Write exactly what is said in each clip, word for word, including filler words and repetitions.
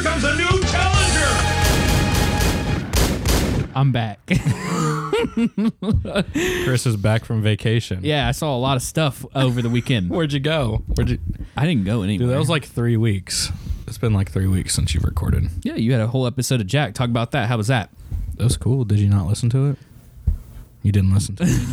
comes a new challenger. I'm back. Chris is back from vacation. Yeah, I saw a lot of stuff over the weekend. Where'd you go? Where'd you? I didn't go anywhere. Dude, that was like three weeks. It's been like three weeks since you've recorded. Yeah, you had a whole episode of Jack. Talk about that. How was that? That was cool. Did you not listen to it? You didn't listen to it.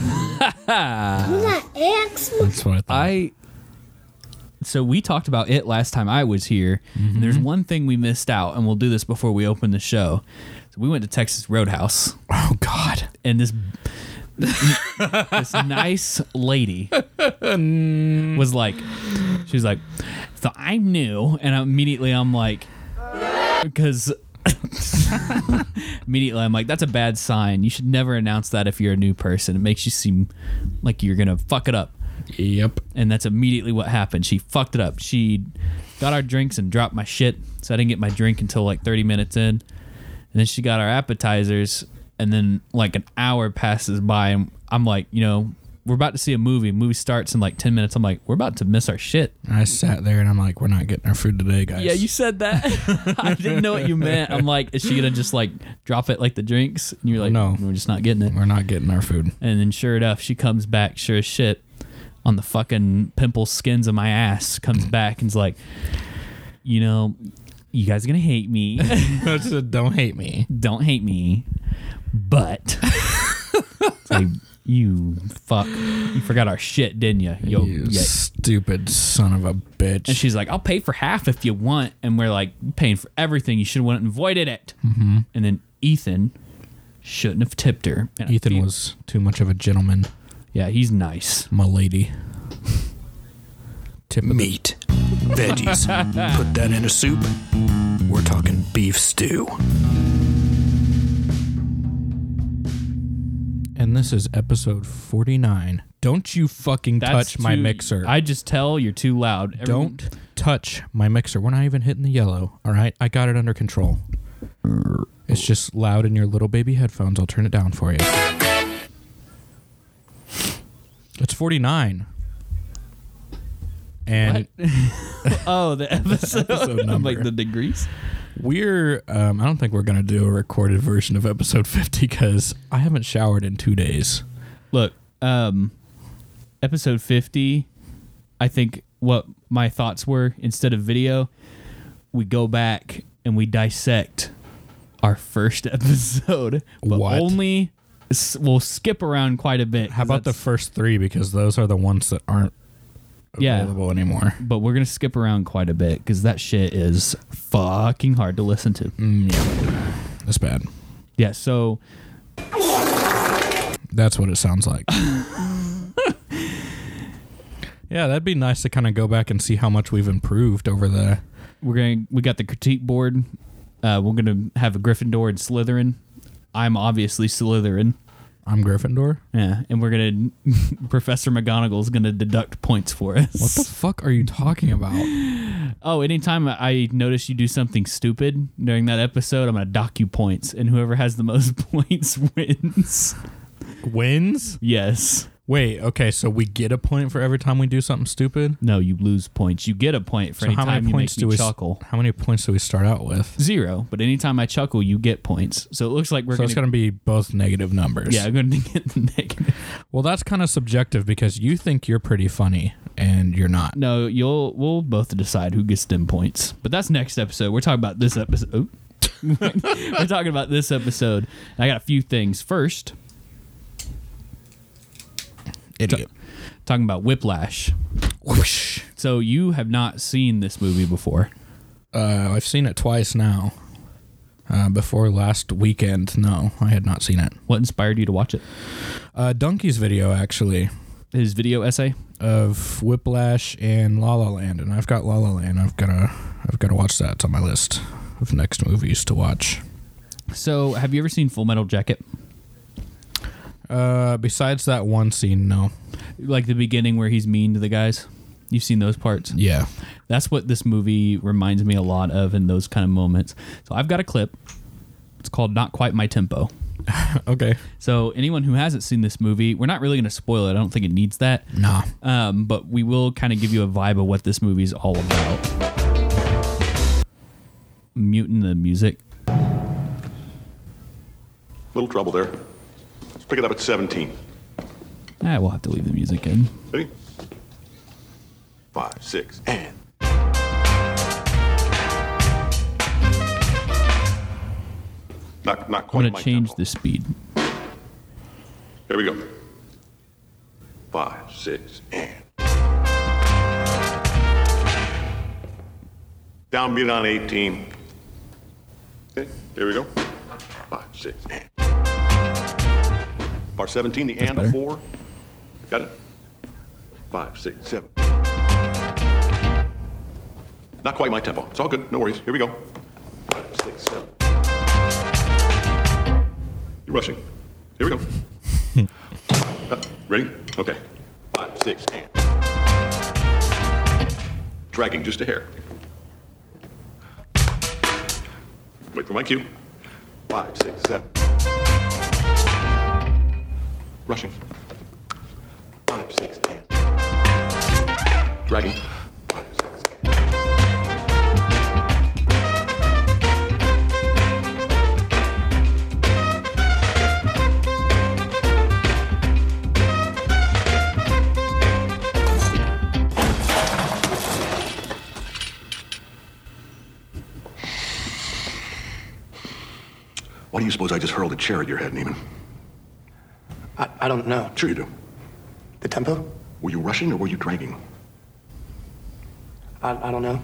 That's what I thought. I. So we talked about it last time I was here. Mm-hmm. And there's one thing we missed out, and we'll do this before we open the show. So we went to Texas Roadhouse. Oh God! And this this nice lady was like, she was like, so I'm new, and immediately I'm like, because immediately I'm like, that's a bad sign. You should never announce that if you're a new person. It makes you seem like you're gonna fuck it up. Yep. And that's immediately what happened. She fucked it up. She got our drinks and dropped my shit, so I didn't get my drink until like thirty minutes in. And then she got our appetizers, and then like an hour passes by, and I'm like, you know, we're about to see a movie. Movie starts in like ten minutes. I'm like, we're about to miss our shit. And I sat there and I'm like, we're not getting our food today, guys. Yeah, you said that. I didn't know what you meant. I'm like, is she gonna just like drop it like the drinks? And you're like, No. we're just not getting it. We're not getting our food. And then sure enough, she comes back, sure as shit, on the fucking pimple skins of my ass, comes back and's like, you know, you guys are gonna hate me. Don't hate me. Don't hate me. But it's like, you fuck. You forgot our shit, didn't you? Yo, You yeah. stupid son of a bitch. And she's like, I'll pay for half if you want. And we're like, paying for everything. You should have went and avoided it. Mm-hmm. And then Ethan shouldn't have tipped her. And I Ethan feel- was too much of a gentleman. Yeah, he's nice. My lady. Tip Meat, veggies, put that in a soup. We're talking beef stew. And this is episode forty-nine. Don't you fucking That's touch my too- mixer. I just tell you're too loud. Every- Don't touch my mixer. We're not even hitting the yellow, all right? I got it under control. It's just loud in your little baby headphones. I'll turn it down for you. It's forty-nine. And Oh, the episode. episode I'm number. like the degrees. we're, um, I don't think we're going to do a recorded version of episode fifty because I haven't showered in two days. Look, um, episode fifty, I think what my thoughts were, instead of video, we go back and we dissect our first episode. But What? only, s- we'll skip around quite a bit. How 'cause about the that's- first three? Because those are the ones that aren't Yeah. available anymore. But we're going to skip around quite a bit because that shit is fucking hard to listen to. Mm, yeah. That's bad. Yeah, so That's what it sounds like. Yeah, that'd be nice to kind of go back and see how much we've improved over the... we're going to, we got the critique board. Uh, we're going to have a Gryffindor and Slytherin. I'm obviously Slytherin. I'm Gryffindor. Yeah, and we're going to, Professor McGonagall's going to deduct points for us. What the fuck are you talking about? Oh, anytime I notice you do something stupid during that episode, I'm going to dock you points, and whoever has the most points wins. Wins? Yes. Wait, okay, so we get a point for every time we do something stupid? No, you lose points. You get a point for So any how time many you points make do me we chuckle. How many points do we start out with? Zero, but anytime I chuckle, you get points. So it looks like we're So going it's going to be both negative numbers. Yeah, I'm going to get the negative. Well, that's kind of subjective because you think you're pretty funny and you're not. No, you'll we'll both decide who gets them points. But that's next episode. We're talking about this episode. We're talking about this episode. I got a few things. First, Idiot. talking about Whiplash. Whoosh. So you have not seen this movie before. Uh, I've seen it twice now. Uh, before last weekend, no, I had not seen it. What inspired you to watch it? Uh, Donkey's video, actually, His video essay? of Whiplash and La La Land, and I've got La La Land. I've got to, I've got to watch that. It's on my list of next movies to watch. So have you ever seen Full Metal Jacket? Uh, besides that one scene, no. Like the beginning where he's mean to the guys? You've seen those parts? Yeah. That's what this movie reminds me a lot of in those kind of moments. So I've got a clip. It's called Not Quite My Tempo. Okay. So anyone who hasn't seen this movie, we're not really going to spoil it. I don't think it needs that. Nah. Um, but we will kind of give you a vibe of what this movie is all about. muting the music? Little trouble there. Let's pick it up at seventeen. Ah, we'll have to leave the music in. Ready? Five, six, and. Not, not I'm quite going my to change tempo. the speed. Here we go. Five, six, and. Downbeat on eighteen. Okay, here we go. Five, six, and. Bar seventeen, the That's and better. four. Got it? Five, six, seven. Not quite my tempo. It's all good. No worries. Here we go. Five, six, seven. You're rushing. Here we go. Uh, ready? Okay. Five, six, and. Dragging just a hair. Wait for my cue. Five, six, seven. Rushing. Five, six, and. Dragging. Five, six. Why do you suppose I just hurled a chair at your head, Neiman? I, I don't know. Sure you do. The tempo? Were you rushing or were you dragging? I, I don't know.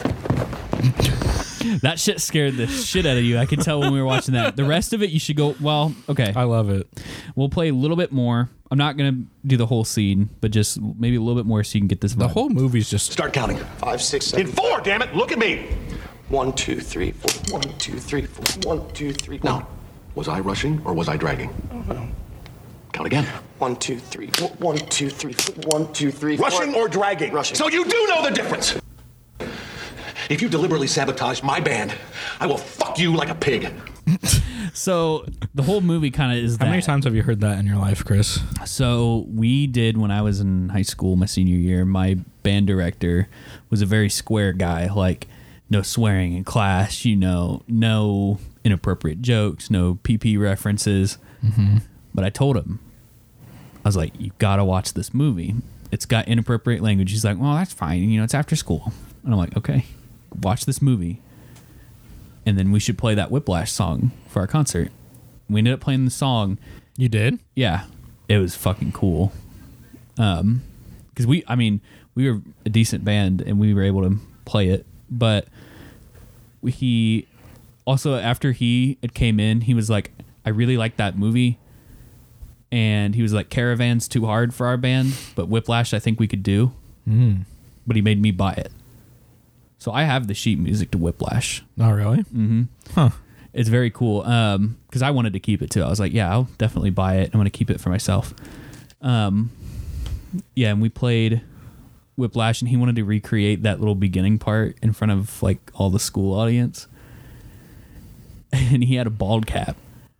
That shit scared the shit out of you. I could tell when we were watching that. The rest of it, you should go, well, okay. I love it. We'll play a little bit more. I'm not going to do the whole scene, but just maybe a little bit more so you can get this The vibe. whole movie's just Start counting. Five, six, In seven. four, damn it! Look at me! One, two, three, four. One, two, three, four. One, two, three, four. Now, was I rushing or was I dragging? Count again. One, two, three, four. One, two, three, four. One, two, three, four. Rushing or dragging? Rushing. So you do know the difference! If you deliberately sabotage my band, I will fuck you like a pig. So the whole movie kind of is that. How many times have you heard that in your life, Chris? So we did when I was in high school, my senior year. My band director was a very square guy, like no swearing in class, you know, no inappropriate jokes, no P P references. Mm-hmm. But I told him, I was like, you gotta watch this movie. It's got inappropriate language. He's like, well, that's fine. You know, it's after school. And I'm like, okay, watch this movie. And then we should play that Whiplash song for our concert. We ended up playing the song. You did? Yeah, it was fucking cool. Um, because we, I mean, we were a decent band and we were able to play it. But we, he also, after he it came in, he was like, I really like that movie. And he was like, Caravan's too hard for our band, but Whiplash I think we could do. Mm. But he made me buy it. So I have the sheet music to Whiplash. Oh, really? Mm-hmm. Huh. It's very cool. Um, because I wanted to keep it too. I was like, yeah, I'll definitely buy it. I'm gonna keep it for myself. Um, yeah, and we played Whiplash, and he wanted to recreate that little beginning part in front of like all the school audience, and he had a bald cap.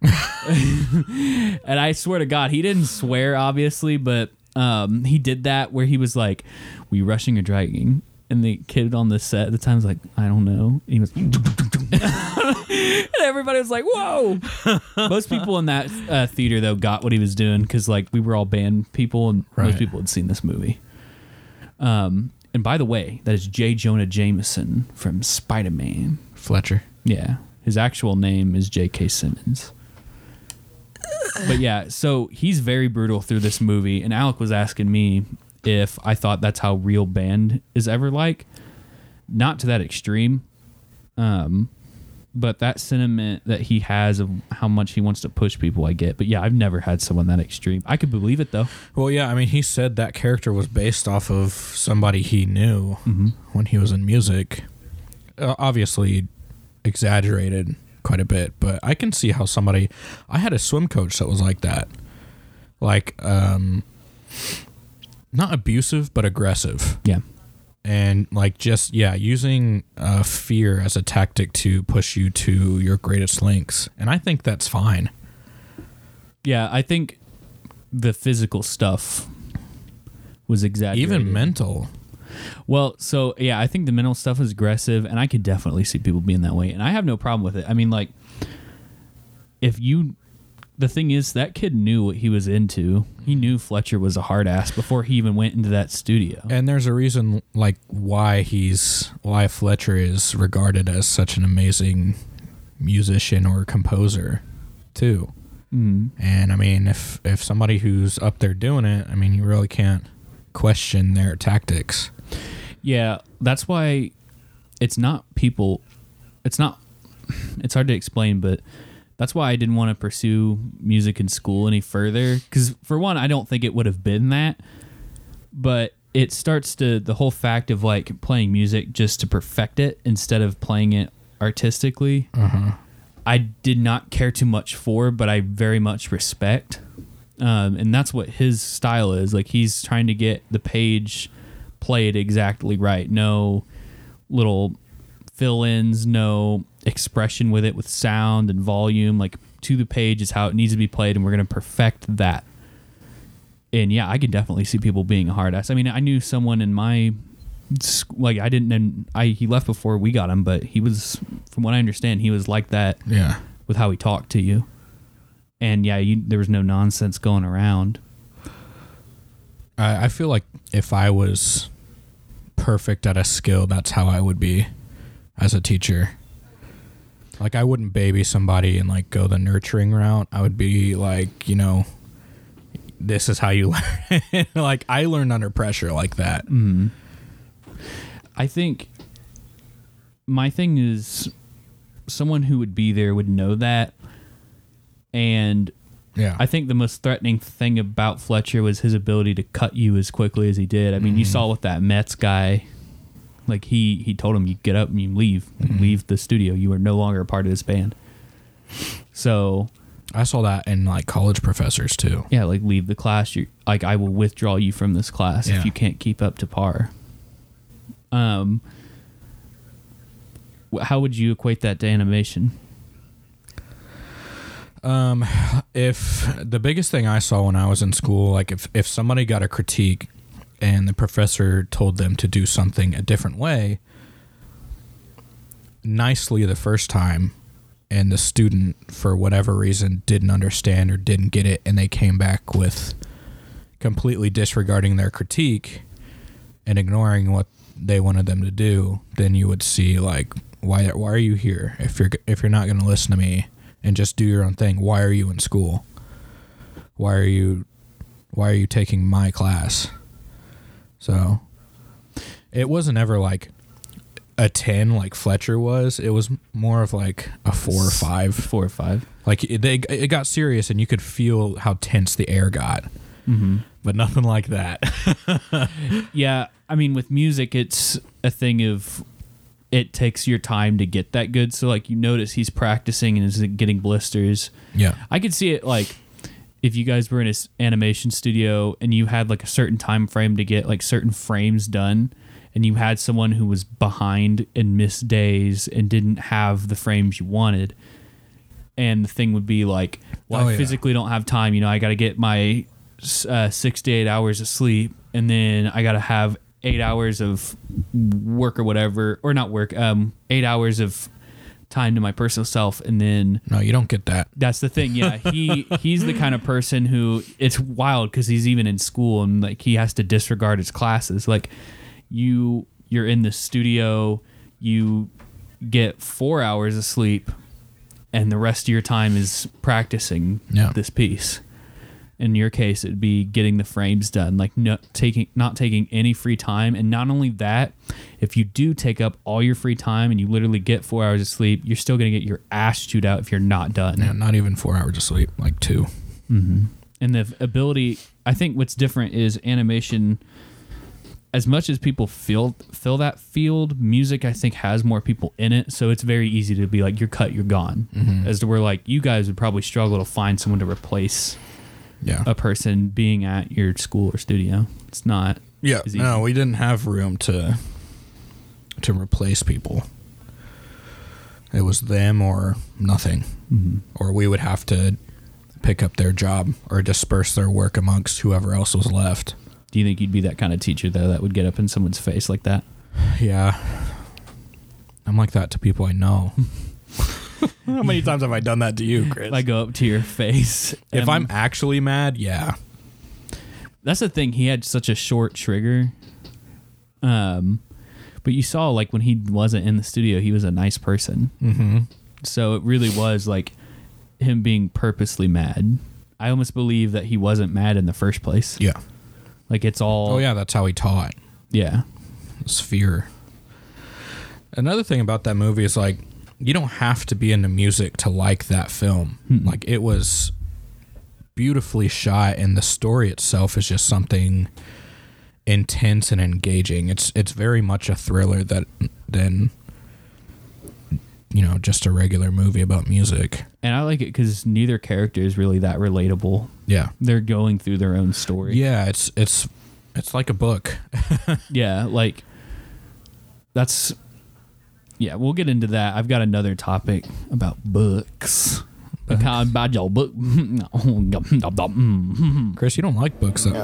And I swear to God, he didn't swear, obviously, but um, he did that where he was like, "We rushing or dragging?" And the kid on the set at the time was like, I don't know. And he was, and everybody was like, whoa. Most people in that uh, theater, though, got what he was doing because, like, we were all band people and Right. most people had seen this movie. Um, and by the way, that is J. Jonah Jameson from Spider-Man. Fletcher. Yeah. His actual name is J K. Simmons. But yeah, so he's very brutal through this movie. And Alec was asking me if I thought that's how real band is ever like. Not to that extreme. Um, but that sentiment that he has of how much he wants to push people, I get. But yeah, I've never had someone that extreme. I could believe it, though. Well, yeah, I mean, he said that character was based off of somebody he knew mm-hmm. when he was in music. Uh, obviously exaggerated quite a bit, but I can see how somebody... I had a swim coach that was like that. Like, um... not abusive, but aggressive. Yeah. And like just, yeah, using uh, fear as a tactic to push you to your greatest lengths. And I think that's fine. Yeah, I think the physical stuff was exaggerated. Even mental. Well, so yeah, I think the mental stuff is aggressive, and I could definitely see people being that way, and I have no problem with it. I mean, like, if you, the thing is, that kid knew what he was into. He knew Fletcher was a hard ass before he even went into that studio. And there's a reason, like, why he's why Fletcher is regarded as such an amazing musician or composer, too. Mm. And I mean, if if somebody who's up there doing it, I mean, you really can't question their tactics. Yeah, that's why it's not people. It's not. It's hard to explain, but that's why I didn't want to pursue music in school any further. Because for one, I don't think it would have been that. But it starts to the whole fact of like playing music just to perfect it instead of playing it artistically. Uh-huh. I did not care too much for, but I very much respect. Um, and that's what his style is. Like, he's trying to get the page played exactly right. No little fill-ins, no expression with it with sound and volume. Like, to the page is how it needs to be played, and we're going to perfect that. And yeah, I could definitely see people being a hard ass. I mean, I knew someone in my like I didn't and I he left before we got him, but he was, from what I understand, he was like that. Yeah, with how he talked to you. And yeah, you, there was no nonsense going around. I, I feel like if I was perfect at a skill, that's how I would be as a teacher. Like, I wouldn't baby somebody and like go the nurturing route. I would be like, you know, this is how you learn. Like, I learned under pressure like that. Mm-hmm. I think my thing is someone who would be there would know that. And yeah, I think the most threatening thing about Fletcher was his ability to cut you as quickly as he did. I mean, mm-hmm. you saw with that Mets guy, like he, he told him, you get up and you leave, mm-hmm. leave the studio. You are no longer a part of this band. So I saw that in like college professors too. Yeah, like leave the class. You like I will withdraw you from this class yeah. if you can't keep up to par. Um, how would you equate that to animation? Um, if the biggest thing I saw when I was in school, like if, if somebody got a critique and the professor told them to do something a different way, nicely the first time, and the student, for whatever reason, didn't understand or didn't get it, and they came back with completely disregarding their critique and ignoring what they wanted them to do, then you would see, like, why why are you here? If you're if you're not going to listen to me and just do your own thing, why are you in school? Why are you why are you taking my class? So it wasn't ever like a ten like Fletcher was. It was more of like a four or five. Four or five. Like it, they, it got serious, and you could feel how tense the air got. Mm-hmm. But nothing like that. Yeah, I mean, with music, it's a thing of it takes your time to get that good. So, like, you notice he's practicing and is getting blisters. Yeah. I could see it, like, if you guys were in an animation studio and you had, like, a certain time frame to get, like, certain frames done, and you had someone who was behind and missed days and didn't have the frames you wanted, and the thing would be like, well, oh, I yeah. physically don't have time. You know, I got to get my uh, six to eight hours of sleep, and then I got to have eight hours of work or whatever, or not work, um, eight hours of time to my personal self, and then no, you don't get that. That's the thing. Yeah, he he's the kind of person who, it's wild because he's even in school and like he has to disregard his classes. Like you, you're in the studio, you get four hours of sleep, and the rest of your time is practicing yeah. this piece. In your case, it'd be getting the frames done, like not taking not taking any free time. And not only that, if you do take up all your free time and you literally get four hours of sleep, you're still going to get your ass chewed out if you're not done. Yeah, not even four hours of sleep, like two. Mm-hmm. And the ability, I think what's different is animation, as much as people feel fill that field, music, I think, has more people in it. So it's very easy to be like, you're cut, you're gone. Mm-hmm. As to where, like, you guys would probably struggle to find someone to replace yeah. a person being at your school or studio. It's not. Yeah, no, we didn't have room to to replace people. It was them or nothing. Mm-hmm. Or we would have to pick up their job or disperse their work amongst whoever else was left. Do you think you'd be that kind of teacher, though, that would get up in someone's face like that? Yeah. I'm like that to people I know. How many times have I done that to you, Chris? If I go up to your face. if and- I'm actually mad, yeah. That's the thing. He had such a short trigger. Um, but you saw, like, when he wasn't in the studio, he was a nice person. Mm-hmm. So it really was, like, him being purposely mad. I almost believe that he wasn't mad in the first place. Yeah. Like, it's all... Oh, yeah, that's how he taught. Yeah. It's fear. Another thing about that movie is, like, you don't have to be into music to like that film. Mm-mm. Like, it was beautifully shot, and the story itself is just something intense and engaging. It's it's very much a thriller that than you know just a regular movie about music. And I like it because neither character is really that relatable. Yeah, They're going through their own story. yeah. It's it's it's like a book. Yeah, like, that's... Yeah, we'll get into that. I've got another topic about books. Because about your book. Chris, you don't like books though.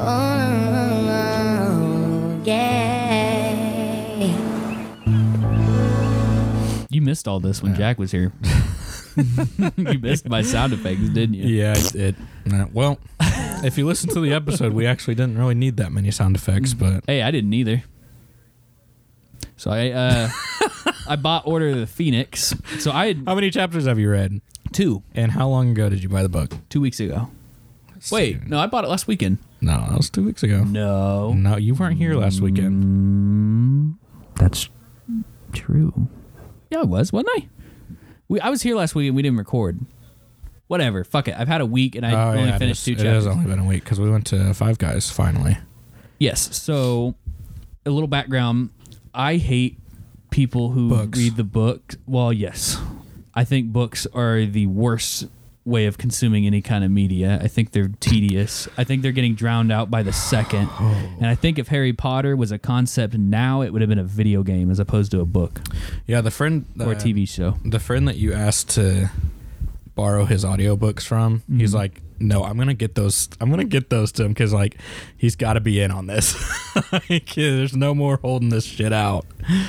You missed all this when Jack was here. You missed my sound effects, didn't you? Yeah, it. it uh, well, if you listen to the episode, we actually didn't really need that many sound effects, but Hey, I didn't either. So I uh, I bought Order of the Phoenix. So I had how many chapters have you read? two And how long ago did you buy the book? two weeks ago. Wait, no, I bought it last weekend. No, that was two weeks ago. No, No, you weren't here last weekend. Mm, that's true. Yeah, I was, wasn't I? We I was here last week and we didn't record. Whatever, fuck it. I've had a week and I Oh, only yeah, finished it, two is, it has chapters. only been a week because we went to Five Guys finally. Yes. So, a little background. I hate people who Books. read the book. Well, yes. I think books are the worst way of consuming any kind of media. I think they're tedious. I think they're getting drowned out by the second. And I think if Harry Potter was a concept now, it would have been a video game as opposed to a book Yeah, the friend or a uh, T V show. the friend that you asked to borrow his audiobooks from, Mm-hmm. he's like, no, I'm gonna get those. I'm gonna get those to him because like he's got to be in on this. Like, there's no more holding this shit out.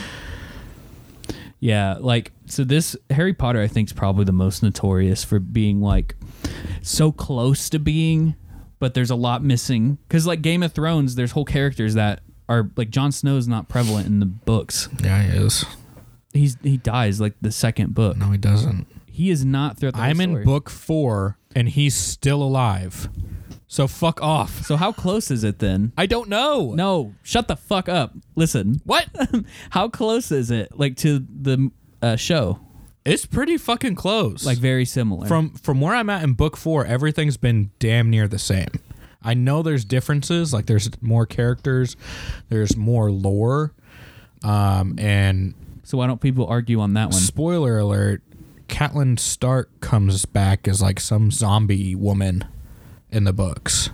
Yeah, like, so this Harry Potter, I think, is probably the most notorious for being, like, so close to being, but there's a lot missing. Because, like, Game of Thrones, there's whole characters that are, like, Jon Snow is not prevalent in the books. Yeah, he is. He's He dies, like, the second book. No, he doesn't. He is not throughout the whole I'm in story. book four, and he's still alive. So fuck off. So how close is it then? I don't know. No, shut the fuck up. Listen. What? How close is it, like, to the uh, show? It's pretty fucking close. Like, very similar. from from where I'm at in book four, everything's been damn near the same. I know there's differences, like there's more characters, there's more lore, um, and So why don't people argue on that one? spoiler alert, Catelyn Stark comes back as like some zombie woman in the books.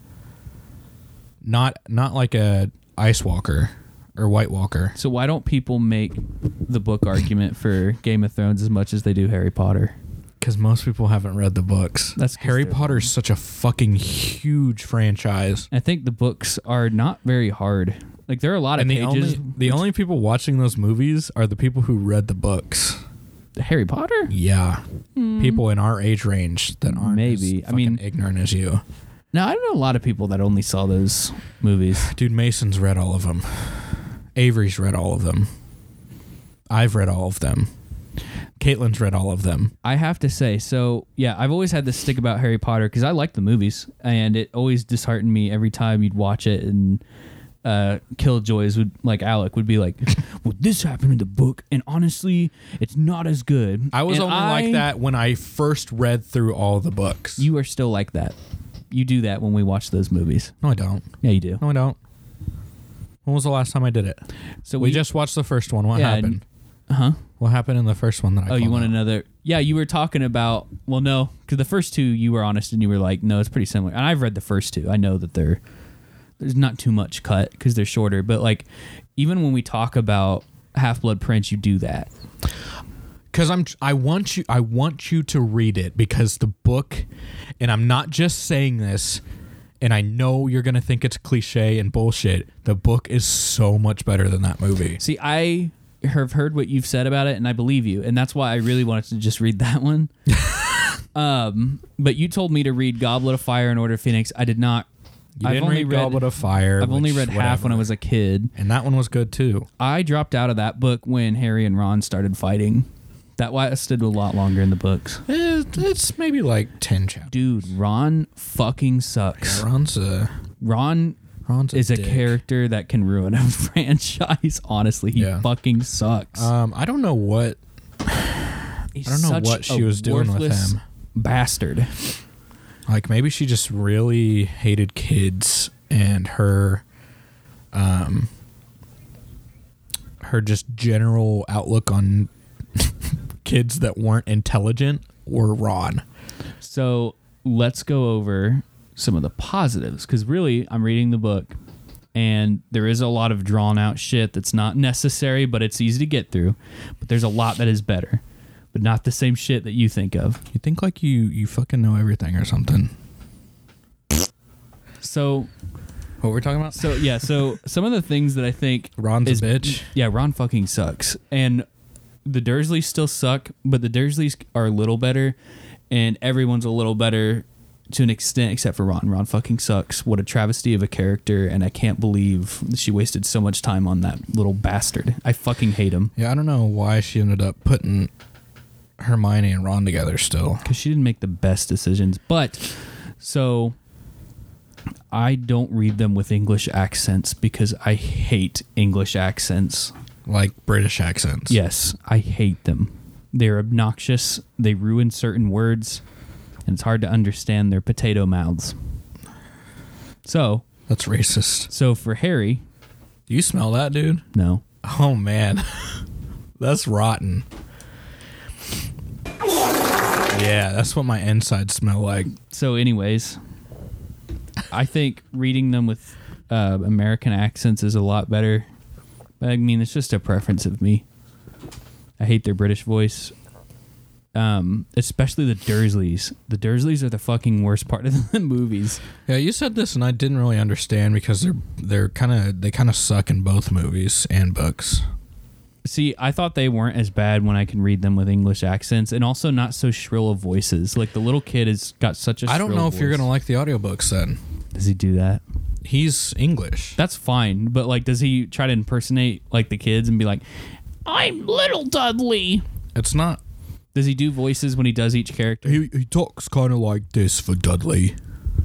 Not not like a Ice Walker or White Walker. So why don't people make the book argument for Game of Thrones as much as they do Harry Potter? Because most people haven't read the books. That's 'cause Harry they're- Potter's such a fucking huge franchise. I think the books are not very hard. Like, there are a lot of And the pages. only the only people watching those movies are the people who read the books. Harry Potter? Yeah, people in our age range that aren't Maybe. as I mean- fucking ignorant as you. No, I know a lot of people that only saw those movies. Dude, Mason's read all of them. Avery's read all of them. I've read all of them. Caitlin's read all of them. I have to say, so yeah, I've always had this stick about Harry Potter because I like the movies, and it always disheartened me every time you'd watch it, and uh, Killjoys would, like Alec, would be like, "Well, this happened in the book, and honestly, it's not as good." I was And only I- like that when I first read through all the books. You are still like that. You do that when we watch those movies. no, I don't. Yeah, you do. No, I don't. When was the last time I did it? So We, just watched the first one. What Yeah, happened? huh? What happened in the first one that I Oh, you called want out? another? Yeah, you were talking about. Well, no, because the first two you were honest and you were like, no, it's pretty similar. And I've read the first two. I know that they're there's not too much cut because they're shorter. But like, even when we talk about Half-Blood Prince, you do that. Because I'm, I want you, I want you to read it because the book, and I'm not just saying this and I know you're going to think it's cliche and bullshit. The book is so much better than that movie. See, I have heard what you've said about it, and I believe you, and that's why I really wanted to just read that one. um, but you told me to read Goblet of Fire and Order of Phoenix. I did not. You I've didn't only read read Goblet of Fire. I've only which, read half when I whatever. was a kid. And that one was good too. I dropped out of that book when Harry and Ron started fighting. That lasted a lot longer in the books. It, it's maybe like ten chapters. Dude, Ron fucking sucks. Ron's a Ron Ron's a is a dick. character that can ruin a franchise. Honestly, he Yeah. fucking sucks. Um, I don't know what He's I don't know such what she a was doing with worthless him. Bastard. Like maybe she just really hated kids, and her, um, her just general outlook on kids that weren't intelligent were Ron. So let's go over some of the positives, because really I'm reading the book and there is a lot of drawn out shit that's not necessary, but it's easy to get through. But there's a lot that is better, but not the same shit that you think of. You think like you you fucking know everything or something. So What we're talking about? so yeah, so some of the things that I think Ron's is, a bitch. Yeah, Ron fucking sucks. And the Dursleys still suck, but the Dursleys are a little better, and everyone's a little better to an extent except for Ron. Ron fucking sucks. What a travesty of a character, and I can't believe she wasted so much time on that little bastard. I fucking hate him. Yeah, I don't know why she ended up putting Hermione and Ron together still. Because she didn't make the best decisions. But, so, I don't read them with English accents because I hate English accents. Like British accents. Yes, I hate them. They're obnoxious. They ruin certain words, and it's hard to understand their potato mouths. So, That's racist. so for Harry, Do you smell that, dude? no. Oh, man. That's rotten. Yeah, that's what my insides smell like. So, anyways, I think reading them with uh, American accents is a lot better. But I mean, it's just a preference of me. I hate their British voice. Um, especially the Dursleys. The Dursleys are the fucking worst part of the movies. Yeah, you said this, and I didn't really understand because they're they're kind of they kind of suck in both movies and books. See, I thought they weren't as bad when I can read them with English accents, and also not so shrill of voices. Like the little kid has got such a. I don't shrill know if you're voice. gonna like the audiobooks then. Does he do that? He's English. That's fine, but like, does he try to impersonate like the kids and be like, "I'm little Dudley"? It's not. Does he do voices when he does each character? He he talks kind of like this for Dudley.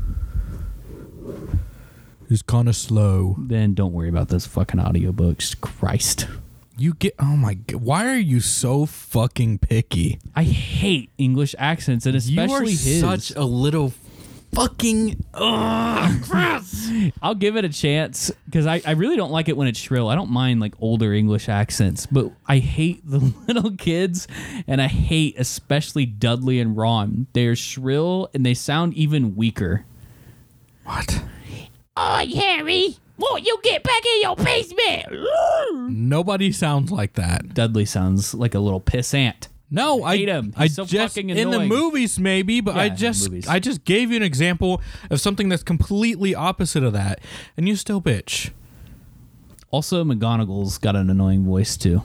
He's kind of slow. Then don't worry about those fucking audiobooks. Christ. You get oh my god! Why are you so fucking picky? I hate English accents, and especially his. such a little fucking. I'll give it a chance because I, I really don't like it when it's shrill. I don't mind like older English accents, but I hate the little kids, and I hate especially Dudley and Ron. They're shrill and they sound even weaker. What? Oh, Harry, won't you get back in your basement? Nobody sounds like that. Dudley sounds like a little pissant. No, I hate him. I He's so just fucking in the annoying. movies maybe, but Yeah, I in the just movies. I just gave you an example of something that's completely opposite of that, and you still bitch. Also, McGonagall's got an annoying voice too.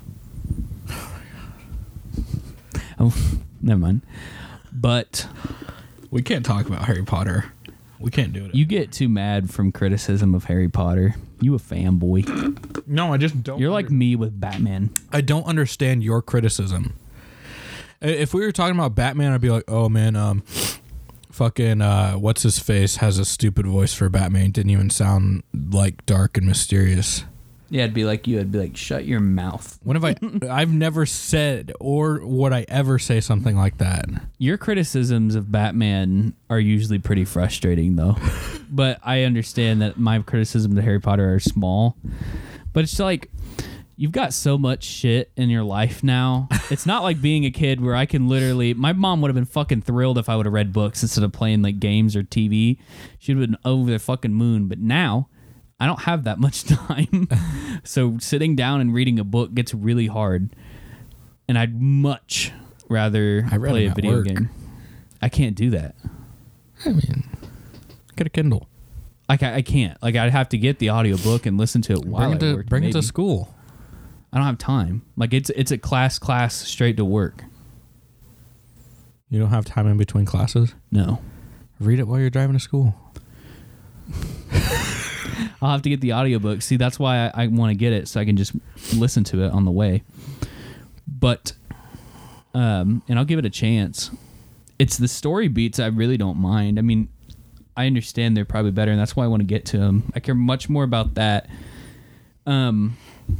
Oh, never mind. But We can't talk about Harry Potter. We can't do it. you get too mad from criticism of Harry Potter. You a fanboy. no, I just don't. You're like me with Batman. I don't understand your criticism. I- If we were talking about Batman, I'd be like, oh man, um, fucking uh, what's his face has a stupid voice for Batman. Didn't even sound like dark and mysterious. Yeah, it'd be like you. It'd be like, shut your mouth. When have I? I've never said or would I ever say something like that. Your criticisms of Batman are usually pretty frustrating, though. But I understand that my criticisms of Harry Potter are small. But it's like, you've got so much shit in your life now. It's not like being a kid where I can literally... My mom would have been fucking thrilled if I would have read books instead of playing like games or T V. She'd have been over the fucking moon. But now, I don't have that much time. So sitting down and reading a book gets really hard. And I'd much rather I read play them a at video work. game. I can't do that. I mean, Get a Kindle. Like I, I can't. Like I'd have to get the audiobook and listen to it while Bring it I to work, bring it to maybe. school. I don't have time. Like it's it's a class class straight to work. You don't have time in between classes? No. Read it while you're driving to school. I'll have to get the audiobook. See, that's why I, I want to get it so I can just listen to it on the way. But, um, and I'll give it a chance. It's the story beats I really don't mind. I mean, I understand they're probably better, and that's why I want to get to them. I care much more about that. Um,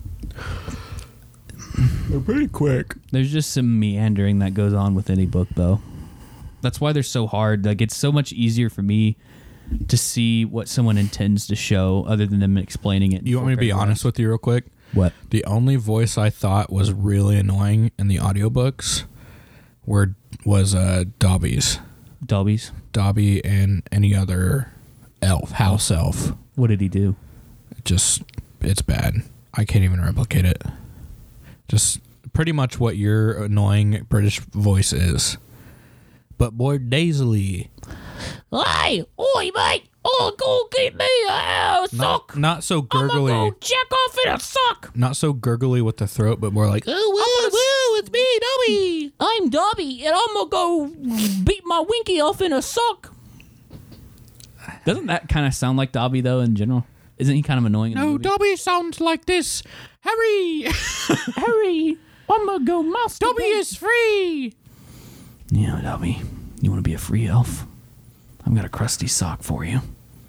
They're pretty quick. there's just some meandering that goes on with any book, though. That's why they're so hard. Like, it's so much easier for me to see what someone intends to show other than them explaining it. in You want me to be full honest with you real quick? What? The only voice I thought was really annoying in the audiobooks were was uh, Dobby's. Dobby's? Dobby and any other elf, house elf. What did he do? Just, it's bad. I can't even replicate it. Just pretty much what your annoying British voice is. But more nasally. Hey, oi, mate! Oh, go get me a uh, sock! Not, not so I'm gurgly. gonna go check off in a sock! Not so gurgly with the throat, but more like, Oh, well, well, it's me, Dobby! I'm Dobby, and I'm gonna go beat my winky off in a sock! Doesn't that kind of sound like Dobby, though, in general? Isn't he kind of annoying in the no, movie? Dobby sounds like this. Harry! Hurry! I'm gonna go masturbate! Dobby is free! Yeah, Dobby. You want to be a free elf? I've got a crusty sock for you.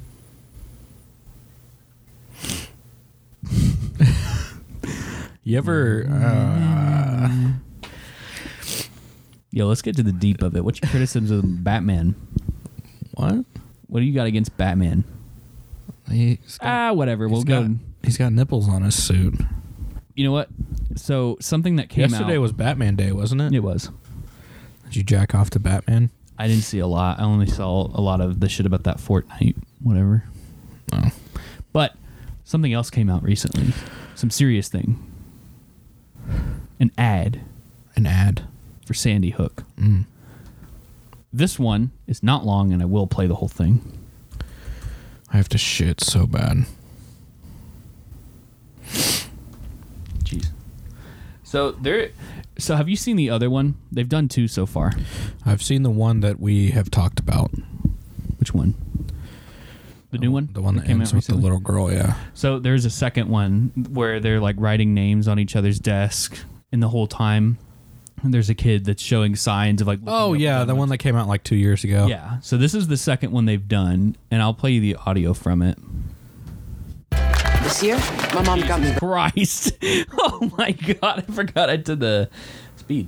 You ever, uh, Yo, let's get to the deep of it. What's your criticism of Batman? what? What do you got against Batman? He's got, Ah, whatever. We'll he's go. got, he's got nipples on his suit. You know what? So something that came Yesterday out. was Batman Day, wasn't it? It was. Did you jack off to Batman? I didn't see a lot. I only saw a lot of the shit about that Fortnite, whatever. No. But something else came out recently. Some serious thing. An ad An ad. for Sandy Hook. Mm. This one is not long, and I will play the whole thing. I have to shit so bad. Jeez. So there. So have you seen the other one? They've done two so far. I've seen the one that we have talked about. Which one? The new one? The one that came ends out with the recently? little girl, yeah. So there's a second one where they're like writing names on each other's desk, and the whole time there's a kid that's showing signs of like. looking Oh, up yeah, the numbers. one that came out like two years ago. Yeah. So this is the second one they've done, and I'll play you the audio from it. This year, my mom got me. Christ! Oh my God! I forgot I did the speed.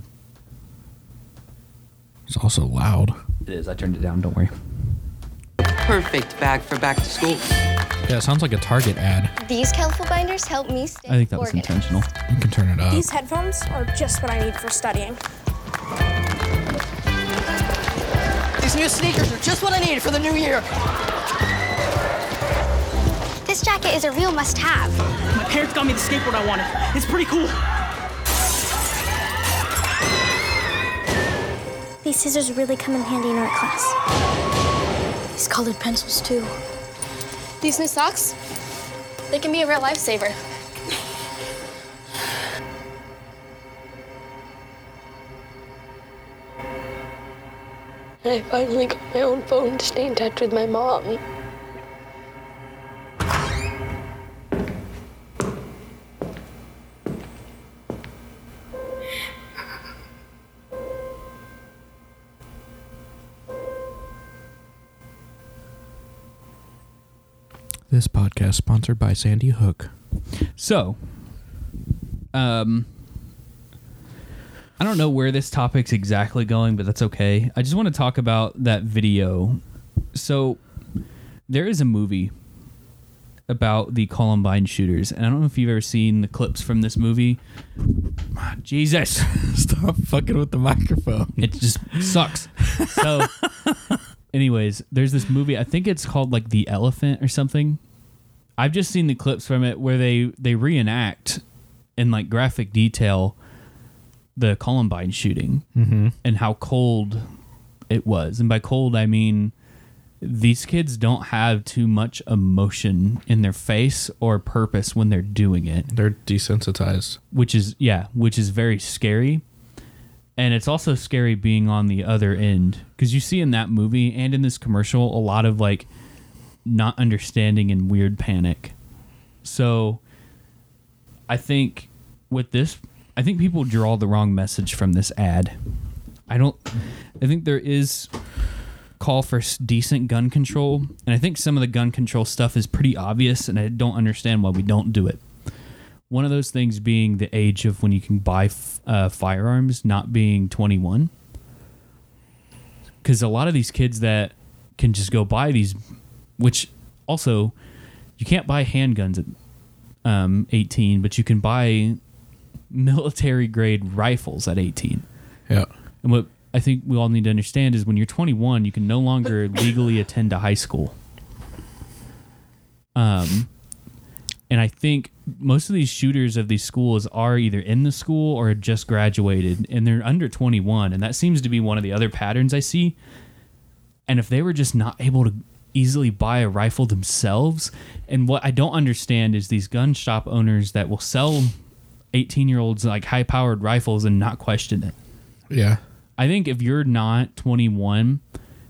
It's also loud. It is. I turned it down. Don't worry. Perfect bag for back to school. Yeah, it sounds like a Target ad. These colorful binders help me stay I think that was organized. intentional. You can turn it up. These headphones are just what I need for studying. These new sneakers are just what I needed for the new year. This jacket is a real must-have. My parents got me the skateboard I wanted. It's pretty cool. These scissors really come in handy in art class. These colored pencils, too. These new socks, they can be a real lifesaver. I finally got my own phone to stay in touch with my mom. This podcast sponsored by Sandy Hook. So, um, I don't know where this topic's exactly going, but that's okay. I just want to talk about that video. So, there is a movie about the Columbine shooters, and I don't know if you've ever seen the clips from this movie. Jesus. Stop fucking with the microphone. It just sucks. So, anyways, there's this movie. I think it's called like The Elephant or something. I've just seen the clips from it where they, they reenact in like graphic detail the Columbine shooting Mm-hmm. and how cold it was. And by cold, I mean these kids don't have too much emotion in their face or purpose when they're doing it. They're desensitized. Which is, yeah, which is very scary. And it's also scary being on the other end. Because you see in that movie and in this commercial a lot of, like, not understanding and weird panic. So I think with this, I think people draw the wrong message from this ad. I don't, I think there is call for decent gun control, and I think some of the gun control stuff is pretty obvious, and I don't understand why we don't do it. One of those things being the age of when you can buy f- uh, firearms not being twenty-one. Because a lot of these kids that can just go buy these, which also, you can't buy handguns at um, eighteen, but you can buy military grade rifles at eighteen. Yeah. And what I think we all need to understand is when you're twenty-one, you can no longer legally attend a high school. Um, and I think most of these shooters of these schools are either in the school or just graduated, and they're under twenty-one. And that seems to be one of the other patterns I see. And if they were just not able to easily buy a rifle themselves, and what I don't understand is these gun shop owners that will sell eighteen-year-olds like high-powered rifles and not question it. Yeah. I think if you're not twenty-one,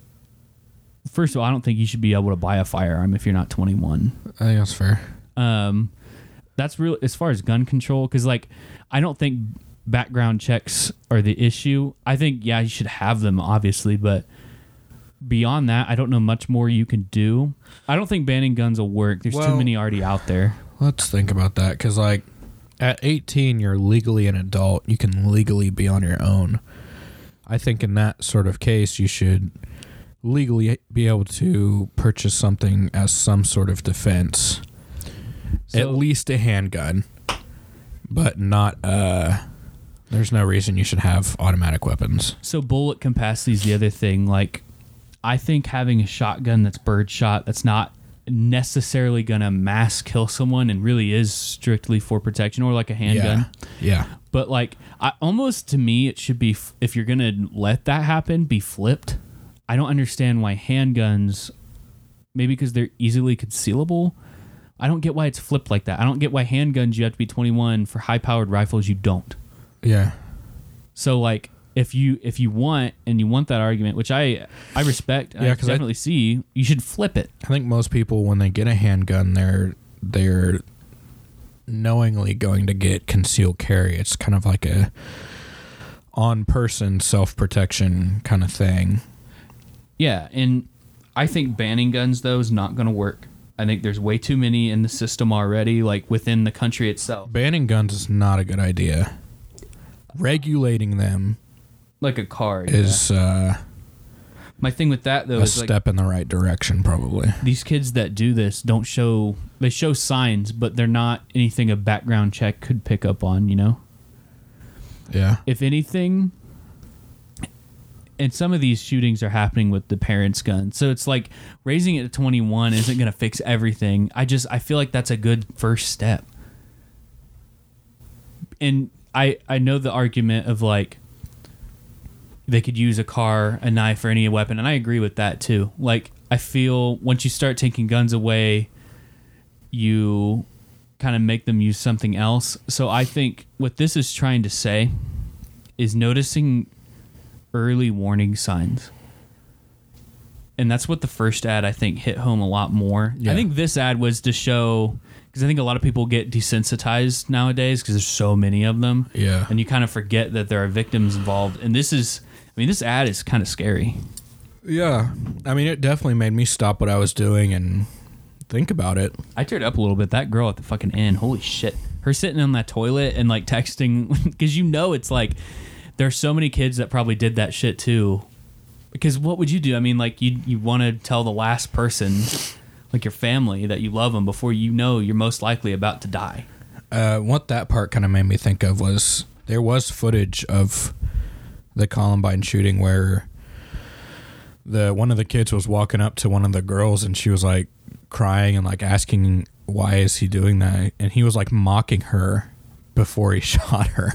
first of all, I don't think you should be able to buy a firearm if you're not twenty-one. I think that's fair. Um, that's real as far as gun control, because like I don't think background checks are the issue. I think yeah, you should have them obviously, but beyond that, I don't know much more you can do. I don't think banning guns will work. There's Well, too many already out there. Let's think about that, because like at eighteen, you're legally an adult. You can legally be on your own. I think in that sort of case, you should legally be able to purchase something as some sort of defense. So, At least a handgun, but not, uh, there's no reason you should have automatic weapons. So bullet capacity is the other thing. Like, I think having a shotgun that's birdshot, that's not necessarily going to mass kill someone and really is strictly for protection, or like a handgun. Yeah. yeah. But like, I almost to me, it should be, f- if you're going to let that happen, be flipped. I don't understand why handguns, maybe because they're easily concealable. I don't get why it's flipped like that. I don't get why handguns you have to be twenty-one, for high-powered rifles you don't. Yeah. So like, if you if you want and you want that argument, which I I respect, Yeah, I 'cause I- definitely see, you should flip it. I think most people, when they get a handgun, they're they're knowingly going to get concealed carry. It's kind of like a on-person self-protection kind of thing. Yeah, and I think banning guns though is not going to work. I think there's way too many in the system already, like within the country itself. Banning guns is not a good idea. Regulating them, like a car, is yeah. uh, my thing with that though a is step like, in the right direction, probably. These kids that do this don't show. They show signs, but they're not anything a background check could pick up on. You know. Yeah. If anything, and some of these shootings are happening with the parents' guns, so it's like raising it to twenty-one isn't going to fix everything. I just I feel like that's a good first step. And I I know the argument of like they could use a car, a knife, or any weapon, and I agree with that too. Like I feel once you start taking guns away, you kind of make them use something else. So I think what this is trying to say is noticing early warning signs. And that's what the first ad, I think, hit home a lot more. Yeah. I think this ad was to show, because I think a lot of people get desensitized nowadays because there's so many of them. Yeah. And you kind of forget that there are victims involved. And this is, I mean, this ad is kind of scary. Yeah. I mean, it definitely made me stop what I was doing and think about it. I teared up a little bit. That girl at the fucking end, holy shit. Her sitting on that toilet and like texting, because you know it's like, there's so many kids that probably did that shit too. Because what would you do? I mean, like, you you want to tell the last person, like your family, that you love them before you know you're most likely about to die. Uh, what that part kind of made me think of was there was footage of the Columbine shooting where the one of the kids was walking up to one of the girls and she was like crying and like asking, why is he doing that? And he was like mocking her before he shot her.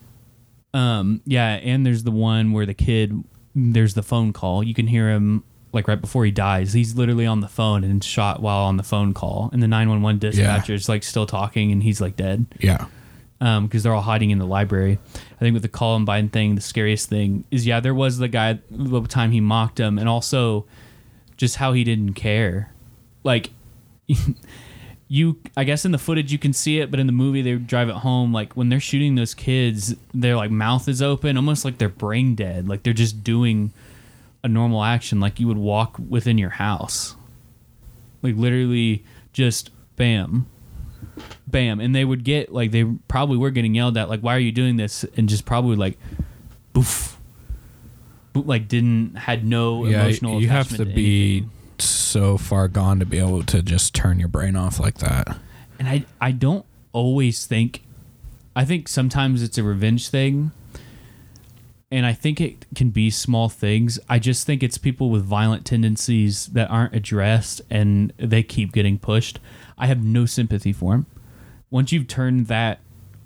Um, yeah, and there's the one where the kid, there's the phone call. You can hear him like right before he dies, he's literally on the phone and shot while on the phone call, and the nine one one dispatcher's yeah. like still talking, and he's like dead. Yeah. Um, because they're all hiding in the library. I think with the Columbine thing, the scariest thing is, yeah, there was the guy, the time he mocked him, and also just how he didn't care. Like, you, I guess in the footage you can see it, but in the movie they drive it home. Like when they're shooting those kids, their like mouth is open, almost like they're brain dead. Like they're just doing a normal action, like you would walk within your house. Like literally, just bam. Bam, and they would get like they probably were getting yelled at, like, why are you doing this? And just probably like boof, boof like didn't had no yeah, emotional you have to, to be anything. So far gone to be able to just turn your brain off like that. And I I don't always think, I think sometimes it's a revenge thing, and I think it can be small things. I just think it's people with violent tendencies that aren't addressed and they keep getting pushed. I have no sympathy for him. Once you've turned that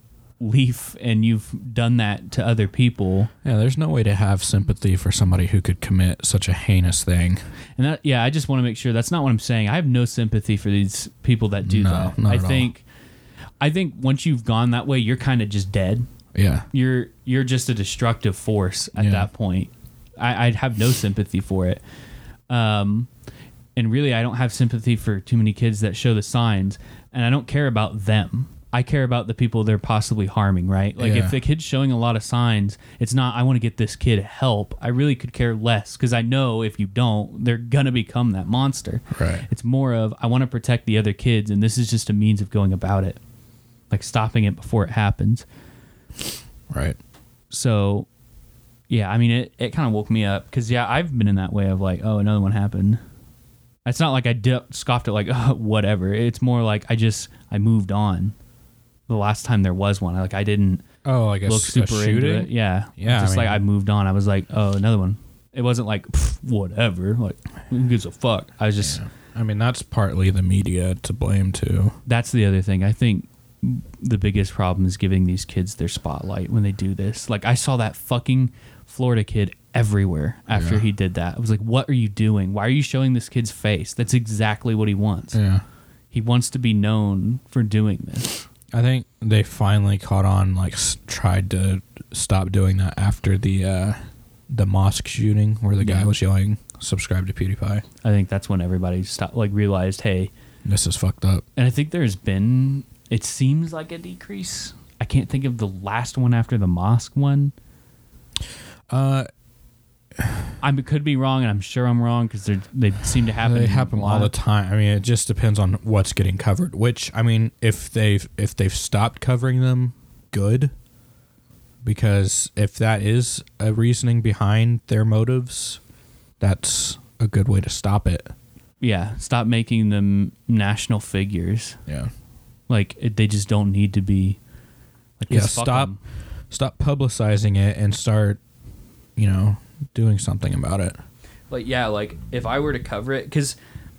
leaf and you've done that to other people, yeah, there's no way to have sympathy for somebody who could commit such a heinous thing. And that, yeah, I just want to make sure that's not what I'm saying. I have no sympathy for these people that do no, that. Not I at think, all. I think once you've gone that way, you're kind of just dead. Yeah, you're you're just a destructive force at yeah. that point. I, I'd have no sympathy for it. Um. And really, I don't have sympathy for too many kids that show the signs, and I don't care about them. I care about the people they're possibly harming, right? Like, yeah. if the kid's showing a lot of signs, it's not, I want to get this kid help. I really could care less, because I know if you don't, they're going to become that monster. Right. It's more of, I want to protect the other kids, and this is just a means of going about it. Like, stopping it before it happens. Right. So, yeah, I mean, it, it kind of woke me up, because, yeah, I've been in that way of like, oh, another one happened. It's not like I di- scoffed at like, oh, whatever. It's more like I just, I moved on. The last time there was one, like I didn't oh, like a, look super a into it. Yeah. Yeah. Just I mean, like I moved on. I was like, oh, another one. It wasn't like, whatever. Like, who gives a fuck? I was just. Yeah. I mean, that's partly the media to blame too. That's the other thing. I think the biggest problem is giving these kids their spotlight when they do this. Like I saw that fucking Florida kid everywhere after yeah. he did that. I was like, what are you doing? Why are you showing this kid's face? That's exactly what he wants. Yeah. He wants to be known for doing this. I think they finally caught on, like s- tried to stop doing that after the uh, the mosque shooting where the guy yeah. was yelling, subscribe to PewDiePie. I think that's when everybody stopped, like realized, hey, this is fucked up. And I think there's been, it seems like a decrease. I can't think of the last one after the mosque one. Uh, I could be wrong, and I'm sure I'm wrong because they seem to happen. They happen all the time. I mean, it just depends on what's getting covered. Which, I mean, if they've if they've stopped covering them, good. Because if that is a reasoning behind their motives, that's a good way to stop it. Yeah, stop making them national figures. Yeah, like it, they just don't need to be. Like, yeah, stop, them. stop publicizing it and start, you know, doing something about it. Like, yeah, like if I were to cover it, because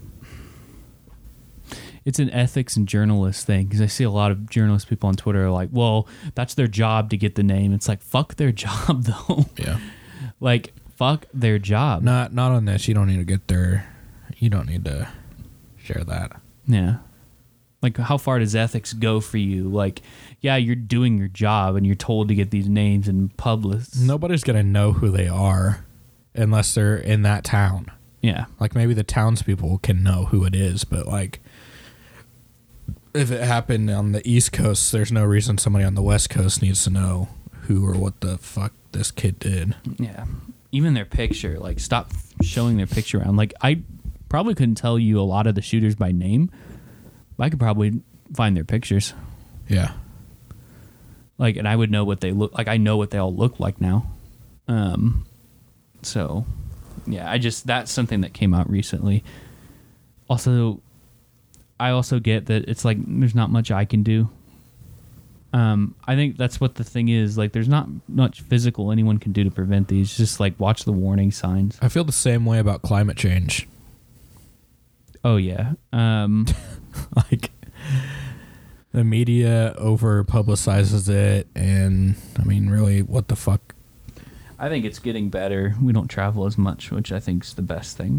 it's an ethics and journalist thing, because I see a lot of journalist people on Twitter are like, well, that's their job to get the name. It's like, fuck their job, though. Yeah. Like, fuck their job. Not not on this. You don't need to get their, you don't need to share that. Yeah. Like, how far does ethics go for you? Like, yeah, you're doing your job and you're told to get these names and publish. Nobody's going to know who they are unless they're in that town. Yeah. Like, maybe the townspeople can know who it is, but, like, if it happened on the East Coast, there's no reason somebody on the West Coast needs to know who or what the fuck this kid did. Yeah. Even their picture. Like, stop showing their picture around. Like, I probably couldn't tell you a lot of the shooters by name. I could probably find their pictures. Yeah. Like, and I would know what they look like. I know what they all look like now. Um, so, yeah, I just, that's something that came out recently. Also, I also get that it's like, there's not much I can do. Um, I think that's what the thing is. Like, there's not much physical anyone can do to prevent these. Just like, watch the warning signs. I feel the same way about climate change. Oh, yeah. Um, like, the media over publicizes it, and I mean, really, what the fuck? I think it's getting better. We don't travel as much, which I think is the best thing.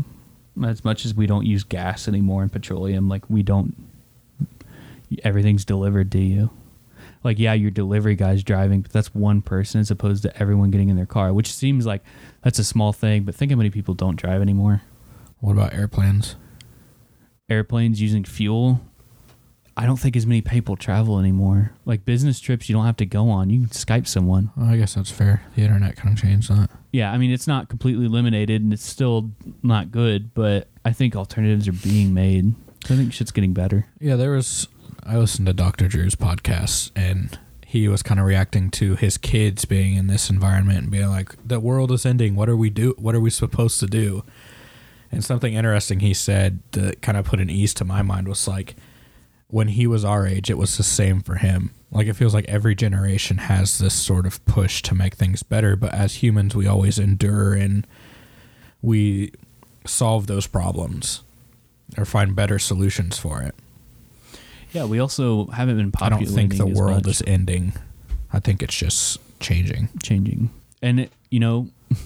As much as we don't use gas anymore and petroleum, like we don't, everything's delivered to you. Like, yeah, your delivery guy's driving, but that's one person as opposed to everyone getting in their car, which seems like that's a small thing, but think how many people don't drive anymore. What about airplanes? Airplanes using fuel. I don't think as many people travel anymore. Like business trips, you don't have to go on. You can Skype someone. Well, I guess that's fair. The internet kind of changed that. Yeah, I mean, it's not completely eliminated, and it's still not good, but I think alternatives are being made. So I think shit's getting better. Yeah, there was... I listened to Doctor Drew's podcast, and he was kind of reacting to his kids being in this environment and being like, the world is ending. What are we do? What are we supposed to do? And something interesting he said that kind of put an ease to my mind was like, when he was our age, it was the same for him. Like, it feels like every generation has this sort of push to make things better, but as humans, we always endure and we solve those problems or find better solutions for it. Yeah, we also haven't been I don't populating think the as world much. is ending. I think it's just changing. Changing. And, it, you know,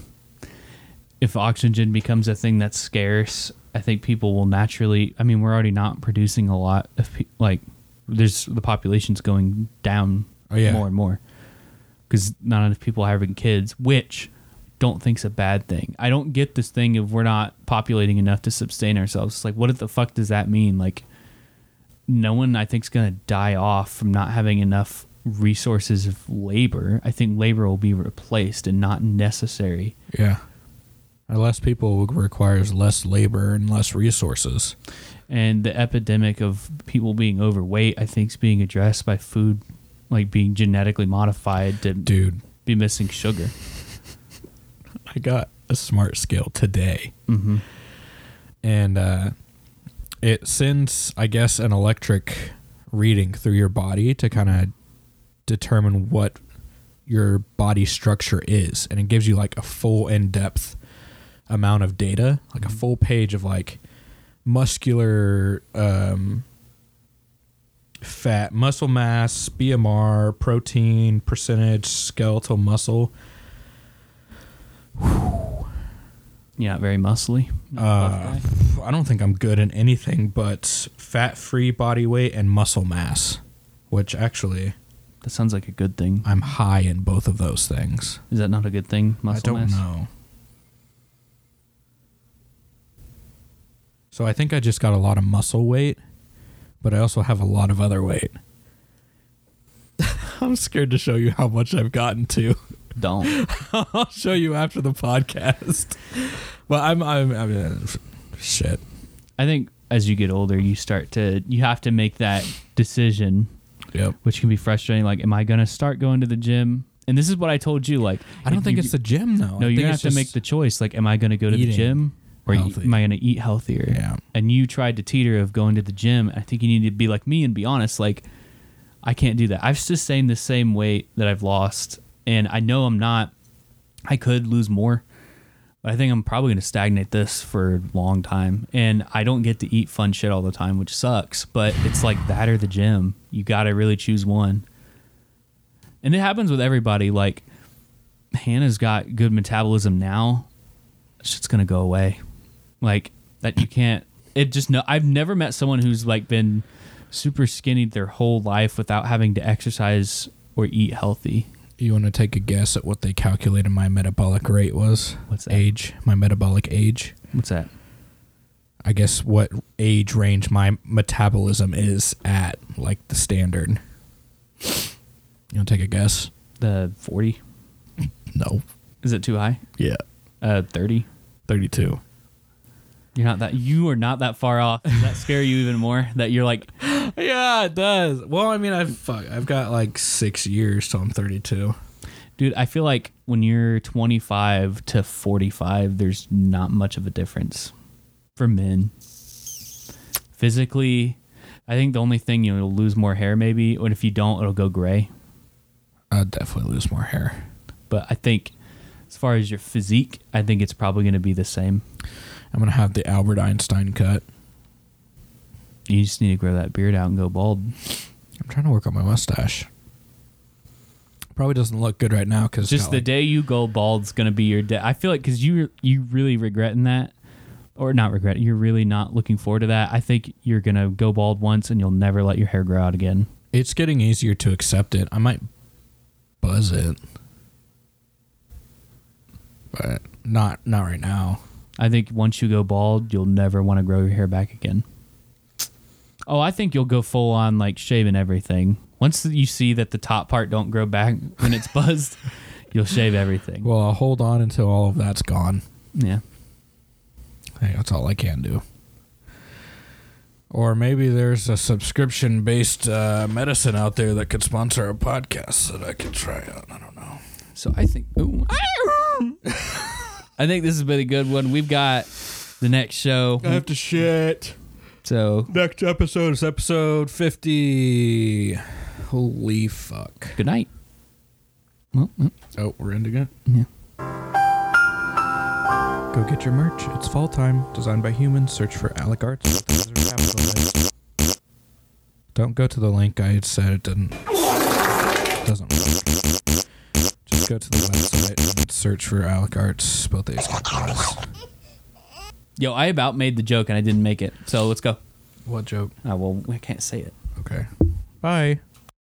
if oxygen becomes a thing that's scarce, I think people will naturally, I mean, we're already not producing a lot of, pe- like, there's, the population's going down oh, yeah. more and more because not enough people are having kids, which don't think's a bad thing. I don't get this thing of we're not populating enough to sustain ourselves. It's like, what the fuck does that mean? Like, no one, I think, is going to die off from not having enough resources of labor. I think labor will be replaced and not necessary. Yeah. Less people requires less labor and less resources. And the epidemic of people being overweight, I think, is being addressed by food, like being genetically modified to Dude. be missing sugar. I got a smart scale today. Mm-hmm. And uh, it sends, I guess, an electric reading through your body to kind of determine what your body structure is. And it gives you like a full in-depth amount of data, like a full page of like muscular um, fat, muscle mass, B M R, protein, percentage, skeletal muscle. Whew. Yeah, very muscly. Uh, I don't think I'm good in anything but fat-free body weight and muscle mass, which actually... That sounds like a good thing. I'm high in both of those things. Is that not a good thing, muscle I don't mass? know. So I think I just got a lot of muscle weight, but I also have a lot of other weight. I'm scared to show you how much I've gotten to. Don't. I'll show you after the podcast. But I'm, I'm, I mean, shit. I think as you get older, you start to, you have to make that decision, yep. which can be frustrating. Like, am I going to start going to the gym? And this is what I told you. Like, I don't think you, it's the gym, though. No, I you're going think to it's have to make just the choice. Like, am I going to go to the eating gym or healthy. am I going to eat healthier? Yeah. And you tried to teeter of going to the gym. I think you need to be like me and be honest. Like, I can't do that. I've sustained the same weight that I've lost. And I know I'm not, I could lose more, but I think I'm probably going to stagnate this for a long time. And I don't get to eat fun shit all the time, which sucks, but it's like that or the gym. You got to really choose one. And it happens with everybody. Like, Hannah's got good metabolism now. Shit's going to go away. Like, that you can't, it just, no, I've never met someone who's like been super skinny their whole life without having to exercise or eat healthy. You want to take a guess at what they calculated my metabolic rate was? What's that? Age, my metabolic age. What's that? I guess what age range my metabolism is at, like the standard. You want to take a guess? The forty? No. Is it too high? Yeah. Uh, thirty? thirty-two. You're not that, you are not that far off. Does that scare you even more? That you're like, yeah, it does. Well, I mean, I've fuck, I've got like six years till I'm thirty-two. Dude, I feel like when you're twenty-five to forty-five, there's not much of a difference for men. Physically, I think the only thing, you know, you'll lose more hair maybe, and if you don't, it'll go gray. I'd definitely lose more hair. But I think as far as your physique, I think it's probably going to be the same. I'm going to have the Albert Einstein cut. You just need to grow that beard out and go bald. I'm trying to work on my mustache. Probably doesn't look good right now because just the like, day you go bald's going to be your day. I feel like because you you really regretting that or not regret it, you're really not looking forward to that, I think you're going to go bald once and you'll never let your hair grow out again. It's getting easier to accept it. I might buzz it. But not not right now. I think once you go bald, you'll never want to grow your hair back again. Oh, I think you'll go full on like shaving everything. Once you see that the top part don't grow back when it's buzzed, you'll shave everything. Well, I'll hold on until all of that's gone. Yeah. Hey, that's all I can do. Or maybe there's a subscription-based uh, medicine out there that could sponsor a podcast that I could try out. I don't know. So I think... Ooh. I think this has been a good one. We've got the next show. I have to shit. So next episode is episode fifty. Holy fuck. Good night. Well, well. Oh, we're ending it? Yeah. Go get your merch. It's fall time. Designed by humans. Search for Alec Arts. Don't go to the link. I said it didn't. Doesn't work. Just go to the website and search for Alec Arts. Both A's capitalized. Yo, I about made the joke and I didn't make it. So let's go. What joke? Oh, well, I can't say it. Okay. Bye.